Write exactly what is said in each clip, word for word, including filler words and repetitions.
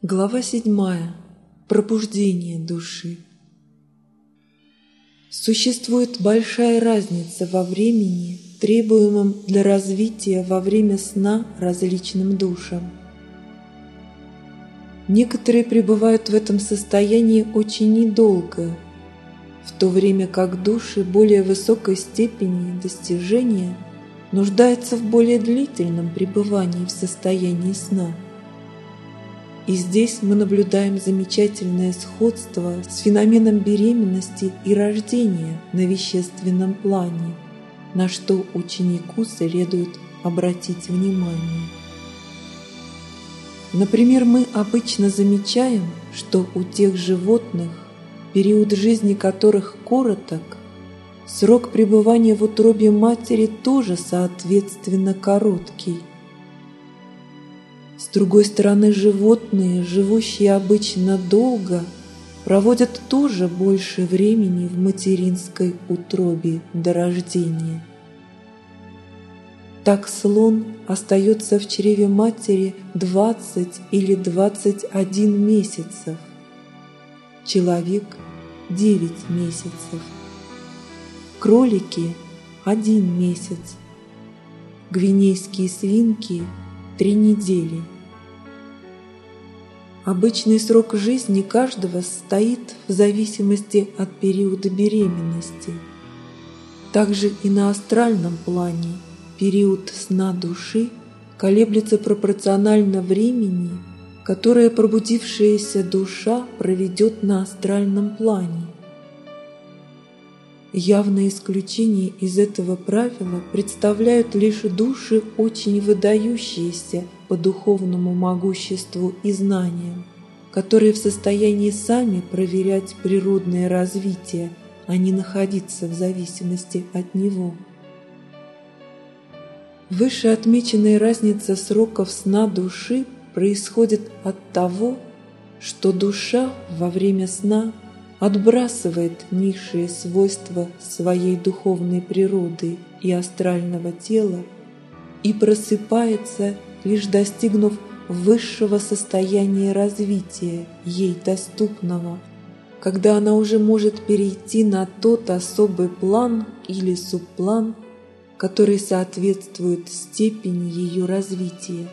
Глава седьмая. Пробуждение души. Существует большая разница во времени, требуемом для развития во время сна различным душам. Некоторые пребывают в этом состоянии очень недолго, в то время как души более высокой степени достижения нуждаются в более длительном пребывании в состоянии сна. И здесь мы наблюдаем замечательное сходство с феноменом беременности и рождения на вещественном плане, на что ученику следует обратить внимание. Например, мы обычно замечаем, что у тех животных, период жизни которых короток, срок пребывания в утробе матери тоже соответственно короткий. С другой стороны, животные, живущие обычно долго, проводят тоже больше времени в материнской утробе до рождения. Так слон остается в чреве матери двадцать или двадцать один месяцев, человек – девять месяцев, кролики – один месяц, гвинейские свинки – три недели. Обычный срок жизни каждого состоит в зависимости от периода беременности. Также и на астральном плане период сна души колеблется пропорционально времени, которое пробудившаяся душа проведет на астральном плане. Явное исключение из этого правила представляют лишь души, очень выдающиеся по духовному могуществу и знаниям, которые в состоянии сами проверять природное развитие, а не находиться в зависимости от него. Вышеотмеченная разница сроков сна души происходит от того, что душа во время сна отбрасывает низшие свойства своей духовной природы и астрального тела и просыпается, лишь достигнув высшего состояния развития, ей доступного, когда она уже может перейти на тот особый план или субплан, который соответствует степени ее развития.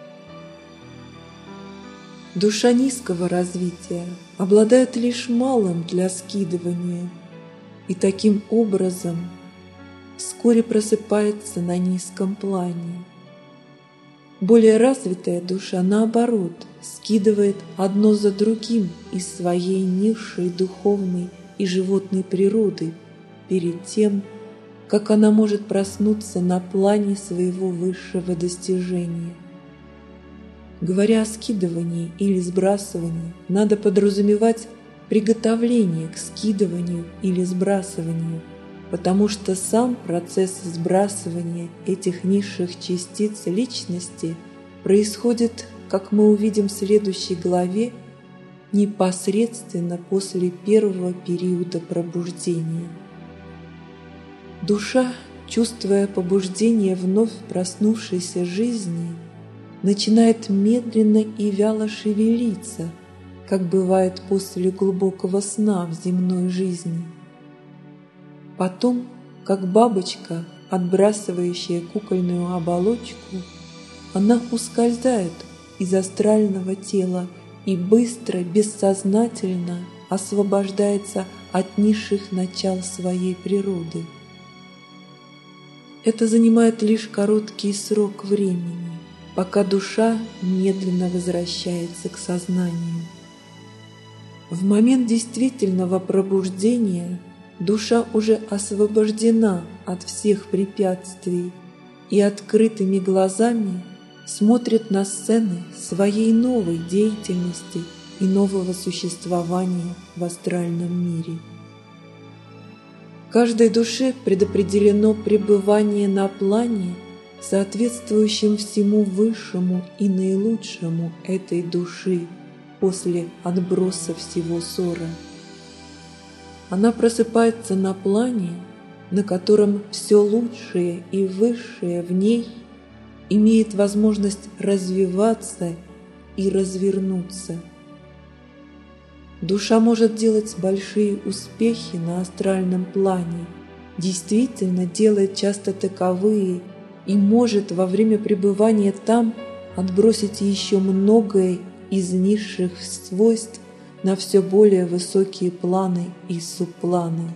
Душа низкого развития обладает лишь малым для скидывания и таким образом вскоре просыпается на низком плане. Более развитая душа, наоборот, скидывает одно за другим из своей низшей духовной и животной природы перед тем, как она может проснуться на плане своего высшего достижения. Говоря о скидывании или сбрасывании, надо подразумевать приготовление к скидыванию или сбрасыванию, потому что сам процесс сбрасывания этих низших частиц личности происходит, как мы увидим в следующей главе, непосредственно после первого периода пробуждения. Душа, чувствуя побуждение вновь проснувшейся жизни, начинает медленно и вяло шевелиться, как бывает после глубокого сна в земной жизни. Потом, как бабочка, отбрасывающая кукольную оболочку, она ускользает из астрального тела и быстро, бессознательно освобождается от низших начал своей природы. Это занимает лишь короткий срок времени, пока душа медленно возвращается к сознанию. В момент действительного пробуждения душа уже освобождена от всех препятствий и открытыми глазами смотрит на сцены своей новой деятельности и нового существования в астральном мире. Каждой душе предопределено пребывание на плане, соответствующем всему высшему и наилучшему этой души после отброса всего ссора. Она просыпается на плане, на котором все лучшее и высшее в ней имеет возможность развиваться и развернуться. Душа может делать большие успехи на астральном плане, действительно делает часто таковые и может во время пребывания там отбросить еще многое из низших свойств на все более высокие планы и субпланы.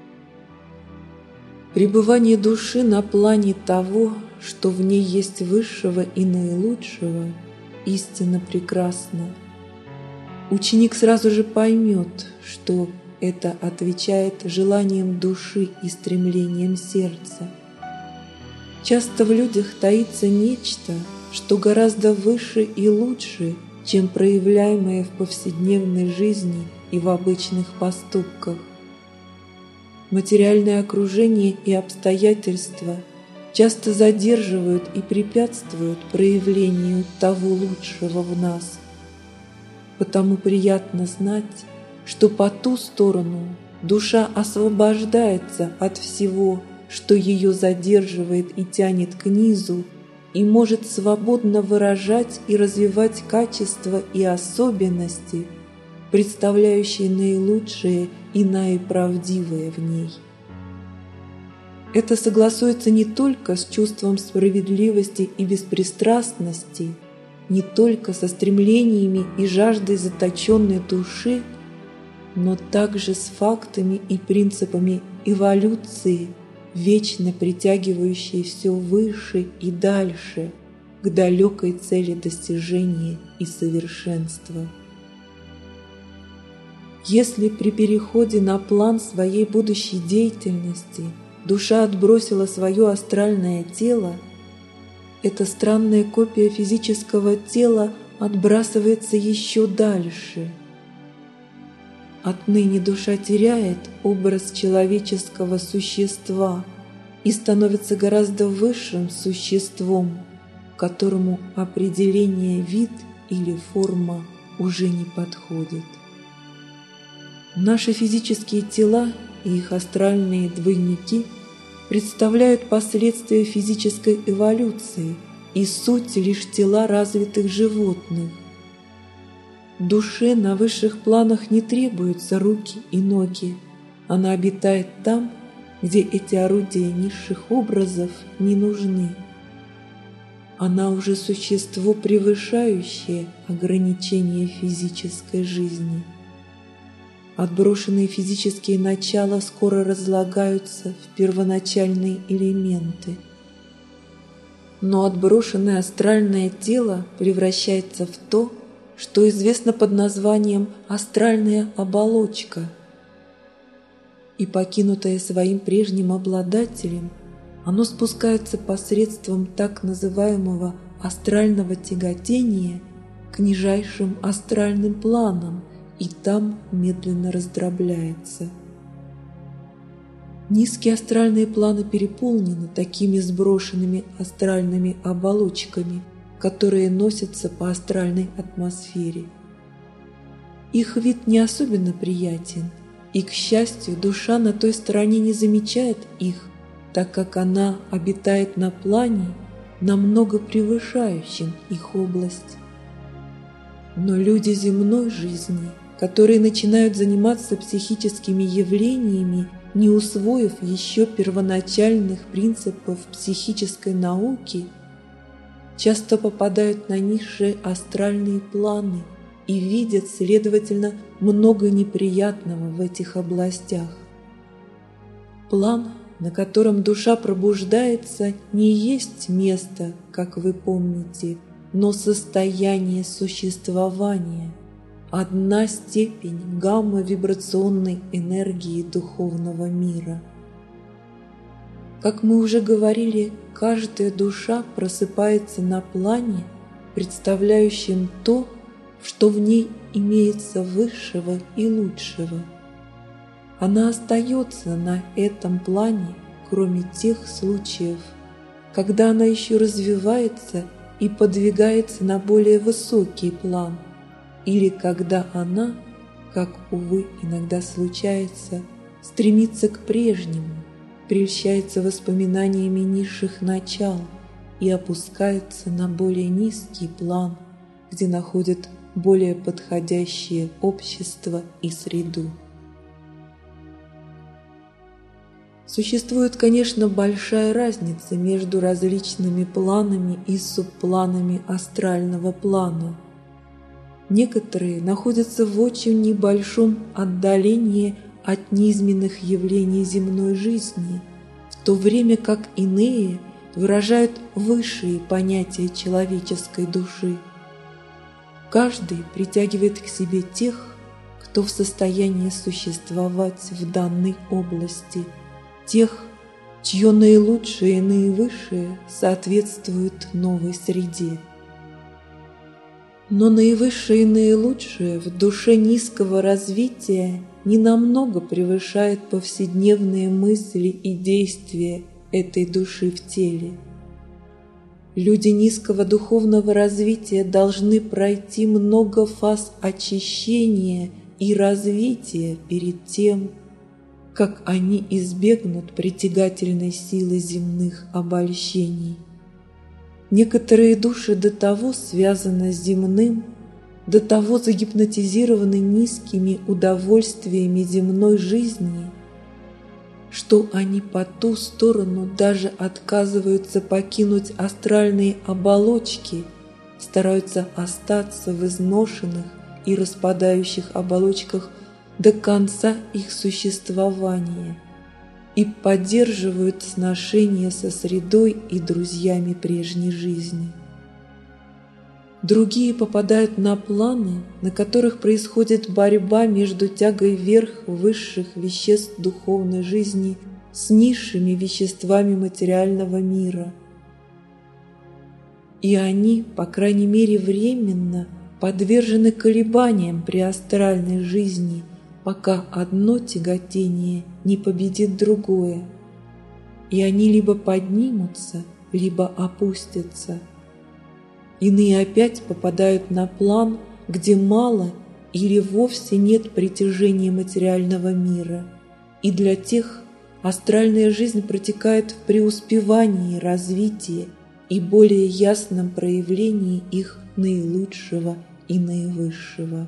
Пребывание души на плане того, что в ней есть высшего и наилучшего, истинно прекрасно. Ученик сразу же поймет, что это отвечает желаниям души и стремлениям сердца. Часто в людях таится нечто, что гораздо выше и лучше, чем проявляемое в повседневной жизни и в обычных поступках. Материальное окружение и обстоятельства часто задерживают и препятствуют проявлению того лучшего в нас. Потому приятно знать, что по ту сторону душа освобождается от всего, что ее задерживает и тянет к низу, и может свободно выражать и развивать качества и особенности, представляющие наилучшее и наиправдивое в ней. Это согласуется не только с чувством справедливости и беспристрастности, не только со стремлениями и жаждой заточенной души, но также с фактами и принципами эволюции, вечно притягивающие все выше и дальше к далекой цели достижения и совершенства. Если при переходе на план своей будущей деятельности душа отбросила свое астральное тело, эта странная копия физического тела отбрасывается еще дальше. Отныне душа теряет образ человеческого существа и становится гораздо высшим существом, которому определение вид или форма уже не подходит. Наши физические тела и их астральные двойники представляют последствия физической эволюции и суть лишь тела развитых животных. Душе на высших планах не требуются руки и ноги. Она обитает там, где эти орудия низших образов не нужны. Она уже существо, превышающее ограничения физической жизни. Отброшенные физические начала скоро разлагаются в первоначальные элементы. Но отброшенное астральное тело превращается в то, что известно под названием астральная оболочка. И покинутое своим прежним обладателем, оно спускается посредством так называемого астрального тяготения к нижайшим астральным планам, и там медленно раздробляется. Низкие астральные планы переполнены такими сброшенными астральными оболочками, которые носятся по астральной атмосфере. Их вид не особенно приятен, и, к счастью, душа на той стороне не замечает их, так как она обитает на плане, намного превышающем их область. Но люди земной жизни, которые начинают заниматься психическими явлениями, не усвоив еще первоначальных принципов психической науки, часто попадают на низшие астральные планы и видят, следовательно, много неприятного в этих областях. План, на котором душа пробуждается, не есть место, как вы помните, но состояние существования, одна степень гамма-вибрационной энергии духовного мира. Как мы уже говорили, каждая душа просыпается на плане, представляющем то, что в ней имеется высшего и лучшего. Она остается на этом плане, кроме тех случаев, когда она еще развивается и подвигается на более высокий план, или когда она, как, увы, иногда случается, стремится к прежнему, прельщается воспоминаниями низших начал и опускается на более низкий план, где находят более подходящее общество и среду. Существует, конечно, большая разница между различными планами и субпланами астрального плана. Некоторые находятся в очень небольшом отдалении от низменных явлений земной жизни, в то время как иные выражают высшие понятия человеческой души. Каждый притягивает к себе тех, кто в состоянии существовать в данной области, тех, чье наилучшее и наивысшее соответствует новой среде. Но наивысшее и наилучшее в душе низкого развития ненамного превышает повседневные мысли и действия этой души в теле. Люди низкого духовного развития должны пройти много фаз очищения и развития перед тем, как они избегнут притягательной силы земных обольщений. Некоторые души до того связаны с земным, до того загипнотизированы низкими удовольствиями земной жизни, что они по ту сторону даже отказываются покинуть астральные оболочки, стараются остаться в изношенных и распадающих оболочках до конца их существования и поддерживают сношения со средой и друзьями прежней жизни. Другие попадают на планы, на которых происходит борьба между тягой вверх высших веществ духовной жизни с низшими веществами материального мира. И они, по крайней мере временно, подвержены колебаниям при астральной жизни, пока одно тяготение не победит другое, и они либо поднимутся, либо опустятся. Иные опять попадают на план, где мало или вовсе нет притяжения материального мира, и для тех астральная жизнь протекает в преуспевании, развитии и более ясном проявлении их наилучшего и наивысшего.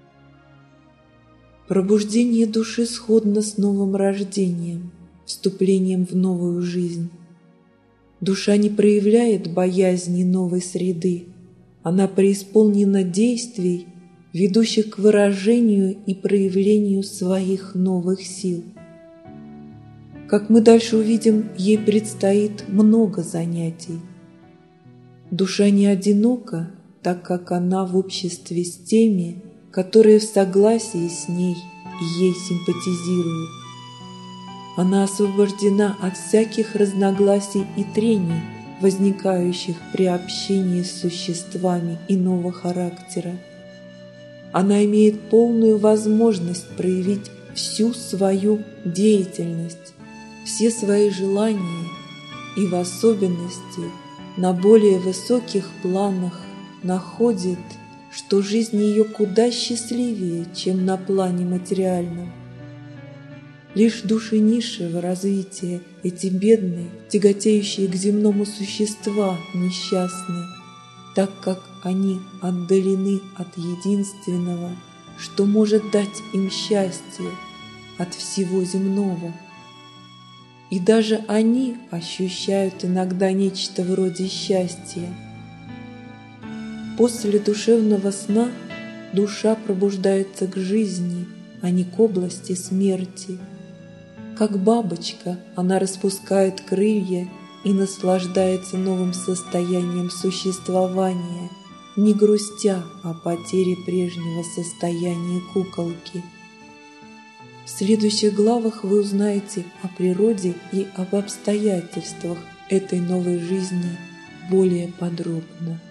Пробуждение души сходно с новым рождением, вступлением в новую жизнь. Душа не проявляет боязни новой среды, она преисполнена действий, ведущих к выражению и проявлению своих новых сил. Как мы дальше увидим, ей предстоит много занятий. Душа не одинока, так как она в обществе с теми, которые в согласии с ней и ей симпатизируют. Она освобождена от всяких разногласий и трений, возникающих при общении с существами иного характера. Она имеет полную возможность проявить всю свою деятельность, все свои желания и в особенности на более высоких планах находит, что жизнь ее куда счастливее, чем на плане материальном. Лишь души низшего развития, эти бедные, тяготеющие к земному существа, несчастны, так как они отдалены от единственного, что может дать им счастье, от всего земного. И даже они ощущают иногда нечто вроде счастья. После душевного сна душа пробуждается к жизни, а не к области смерти. Как бабочка, она распускает крылья и наслаждается новым состоянием существования, не грустя о потере прежнего состояния куколки. В следующих главах вы узнаете о природе и об обстоятельствах этой новой жизни более подробно.